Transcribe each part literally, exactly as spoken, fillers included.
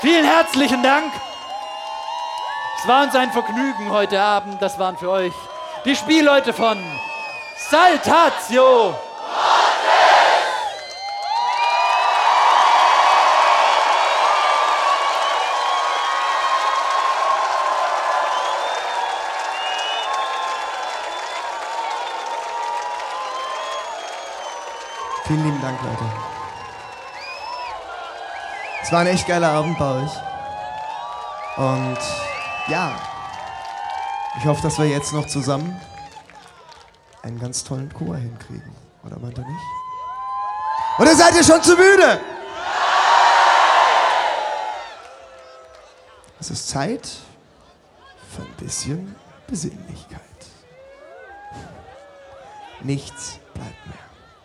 Vielen herzlichen Dank. Es war uns ein Vergnügen heute Abend. Das waren für euch die Spielleute von Saltatio. Vielen lieben Dank, Leute. Es war ein echt geiler Abend bei euch. Und ja, ich hoffe, dass wir jetzt noch zusammen einen ganz tollen Chor hinkriegen. Oder meint ihr nicht? Oder seid ihr schon zu müde? Es ist Zeit für ein bisschen Besinnlichkeit. Nichts bleibt mehr.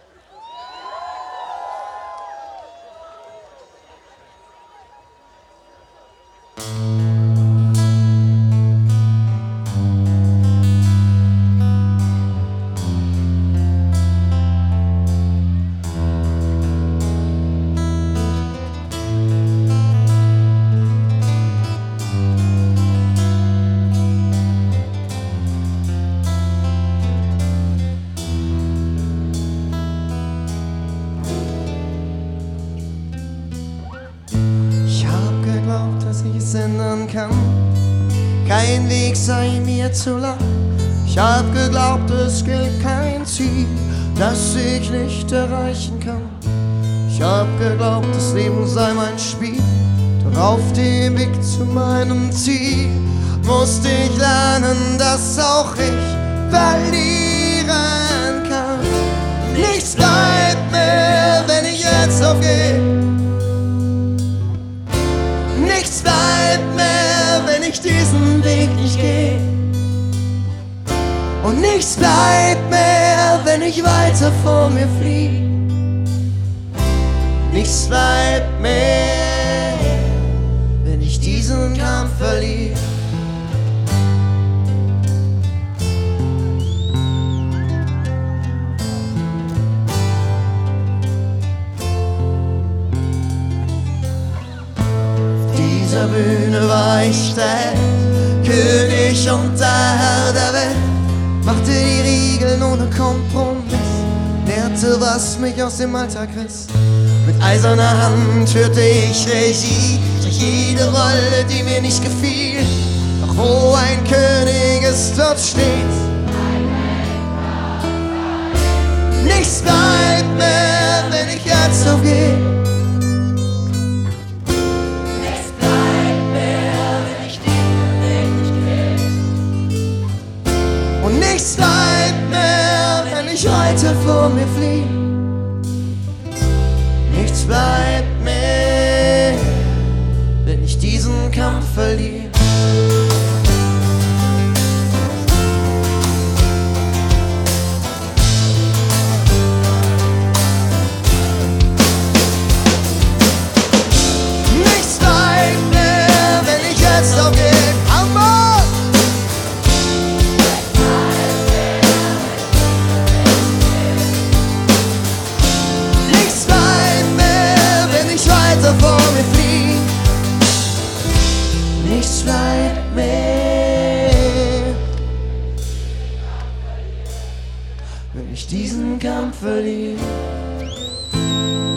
Ändern kann. Kein Weg sei mir zu lang. Ich hab geglaubt, es gibt kein Ziel, das ich nicht erreichen kann. Ich hab geglaubt, das Leben sei mein Spiel, doch auf dem Weg zu meinem Ziel musste ich lernen, dass auch ich verlieren kann. Nichts bleibt mehr, wenn ich jetzt aufgehe. Nichts bleibt mehr, wenn ich diesen Weg nicht gehe. Und nichts bleibt mehr, wenn ich weiter vor mir flieh. Nichts bleibt mehr, wenn ich diesen Kampf verliere. Auf dieser Bühne war ich der Held, König und der Herr der Welt. Machte die Regeln ohne Kompromiss, lehrte, was mich aus dem Alltag riss. Mit eiserner Hand führte ich Regie, durch jede Rolle, die mir nicht gefiel. Doch wo ein König ist, dort steht nichts bleibt mehr, wenn ich jetzt aufgehe. Nichts bleibt mehr, wenn ich weiter vor mir flieh. Nichts bleibt mehr, wenn ich diesen Kampf verliere. Nichts bleibt mehr, wenn ich jetzt aufgehe. Vor mir flieh. Nichts bleibt mehr, wenn ich diesen Kampf verliere.